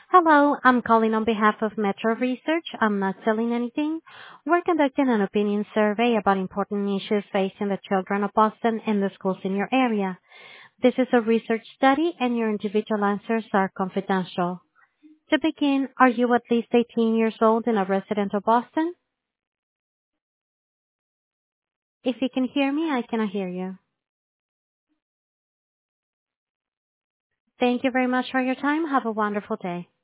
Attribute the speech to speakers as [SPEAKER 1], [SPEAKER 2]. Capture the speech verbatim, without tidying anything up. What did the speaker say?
[SPEAKER 1] Hello, I'm calling on behalf of Metro Research. I'm not selling anything. We're conducting an opinion survey about important issues facing the children of Boston and the schools in your area. This is a research study and your individual answers are confidential. To begin, are you at least eighteen years old and a resident of Boston? If you can hear me, I cannot hear you. Thank you very much for your time. Have a wonderful day.